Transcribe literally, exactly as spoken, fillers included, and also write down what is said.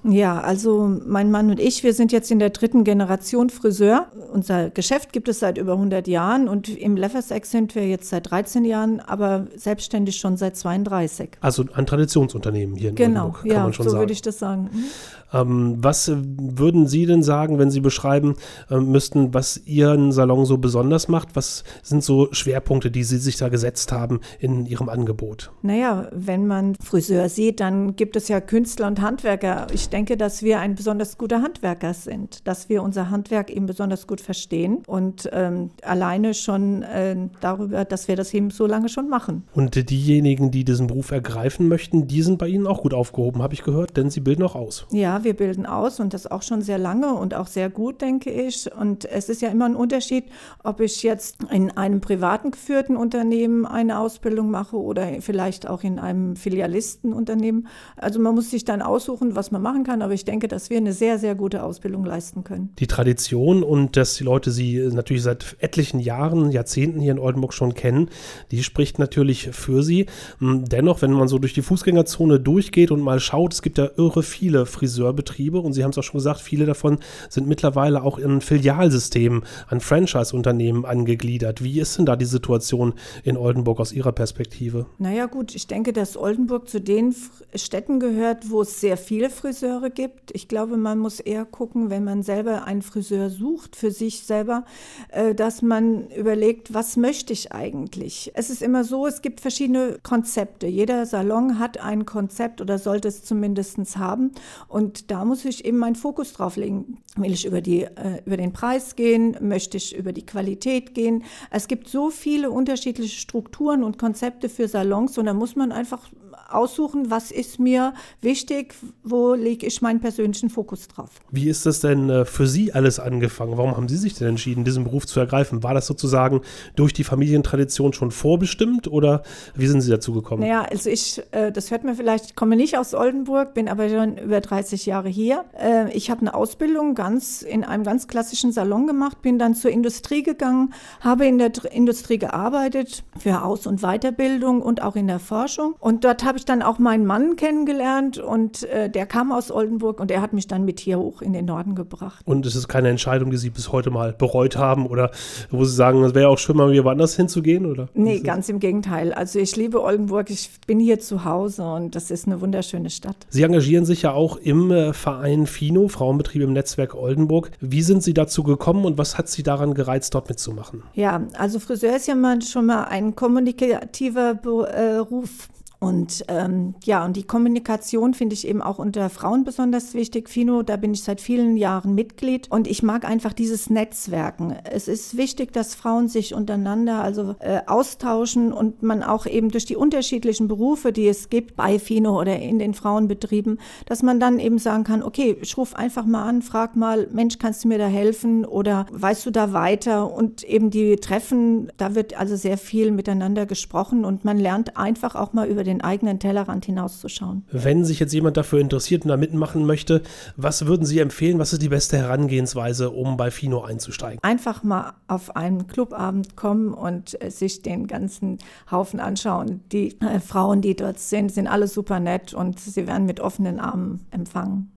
Ja, also mein Mann und ich, wir sind jetzt in der dritten Generation Friseur. Unser Geschäft gibt es seit über hundert Jahren und im Leversack sind wir jetzt seit dreizehn Jahren, aber selbstständig schon seit zweiunddreißig. Also ein Traditionsunternehmen hier in Genau, Oldenburg, kann ja, man schon so sagen. würde ich das sagen. Mhm. Ähm, was äh, würden Sie denn sagen, wenn Sie beschreiben äh, müssten, was Ihren Salon so besonders macht? Was sind so Schwerpunkte, die Sie sich da gesetzt haben in Ihrem Angebot? Naja, wenn man Friseur sieht, dann gibt es ja Künstler und Handwerker. Ich denke, dass wir ein besonders guter Handwerker sind, dass wir unser Handwerk eben besonders gut verstehen und ähm, alleine schon äh, darüber, dass wir das eben so lange schon machen. Und äh, diejenigen, die diesen Beruf ergreifen möchten, die sind bei Ihnen auch gut aufgehoben, habe ich gehört, denn Sie bilden auch aus. Ja, wir bilden aus und das auch schon sehr lange und auch sehr gut, denke ich. Und es ist ja immer ein Unterschied, ob ich jetzt in einem privaten geführten Unternehmen eine Ausbildung mache oder vielleicht auch in einem Filialistenunternehmen. Also man muss sich dann aussuchen, was man machen kann, aber ich denke, dass wir eine sehr, sehr gute Ausbildung leisten können. Die Tradition und dass die Leute Sie natürlich seit etlichen Jahren, Jahrzehnten hier in Oldenburg schon kennen, die spricht natürlich für Sie. Dennoch, wenn man so durch die Fußgängerzone durchgeht und mal schaut, es gibt ja irre viele Friseurbetriebe und Sie haben es auch schon gesagt, viele davon sind mittlerweile auch in Filialsystemen an Franchise-Unternehmen angegliedert. Wie ist denn da die Situation in Oldenburg aus Ihrer Perspektive? Naja gut, ich denke, dass Oldenburg zu den Städten gehört, wo es sehr viele Friseure gibt. Ich glaube, man muss eher gucken, wenn man selber einen Friseur sucht, für sich selber, dass man überlegt, was möchte ich eigentlich? Es ist immer so, es gibt verschiedene Konzepte. Jeder Salon hat ein Konzept oder sollte es zumindest haben. Und da muss ich eben meinen Fokus drauf legen. Will ich über, die, äh, über den Preis gehen? Möchte ich über die Qualität gehen? Es gibt so viele unterschiedliche Strukturen und Konzepte für Salons und da muss man einfach aussuchen, was ist mir wichtig, wo lege ich meinen persönlichen Fokus drauf. Wie ist das denn äh, für Sie alles angefangen? Warum haben Sie sich denn entschieden, diesen Beruf zu ergreifen? War das sozusagen durch die Familientradition schon vorbestimmt oder wie sind Sie dazu gekommen? Naja, also ich, äh, das hört man vielleicht, ich komme nicht aus Oldenburg, bin aber schon über dreißig Jahre hier. Äh, ich habe eine Ausbildung ganz in einem ganz klassischen Salon gemacht, bin dann zur Industrie gegangen, habe in der Tr- Industrie gearbeitet für Aus- und Weiterbildung und auch in der Forschung. Und dort habe ich dann auch meinen Mann kennengelernt und äh, der kam aus Oldenburg und er hat mich dann mit hier hoch in den Norden gebracht. Und es ist keine Entscheidung, die Sie bis heute mal bereut haben oder wo Sie sagen, es wäre ja auch schön, mal woanders hinzugehen, oder? Nee, ganz im Gegenteil. Also ich liebe Oldenburg, ich bin hier zu Hause und das ist eine wunderschöne Stadt. Sie engagieren sich ja auch im äh, Verein FINO, Frauenbetriebe im Netzwerk Oldenburg. Wie sind Sie dazu gekommen und was hat Sie daran gereizt, dort mitzumachen? Ja, also Friseur ist ja mal schon mal ein kommunikativer Beruf. Und ähm, ja, und die Kommunikation finde ich eben auch unter Frauen besonders wichtig. FINO, da bin ich seit vielen Jahren Mitglied und ich mag einfach dieses Netzwerken. Es ist wichtig, dass Frauen sich untereinander also äh, austauschen und man auch eben durch die unterschiedlichen Berufe, die es gibt bei FINO oder in den Frauenbetrieben, dass man dann eben sagen kann, okay, ich rufe einfach mal an, frag mal, Mensch, kannst du mir da helfen oder weißt du da weiter? Und eben die Treffen, da wird also sehr viel miteinander gesprochen und man lernt einfach auch mal über den eigenen Tellerrand hinauszuschauen. Wenn sich jetzt jemand dafür interessiert und da mitmachen möchte, was würden Sie empfehlen? Was ist die beste Herangehensweise, um bei FINO einzusteigen? Einfach mal auf einen Clubabend kommen und äh, sich den ganzen Haufen anschauen. Die äh, Frauen, die dort sind, sind alle super nett und sie werden mit offenen Armen empfangen.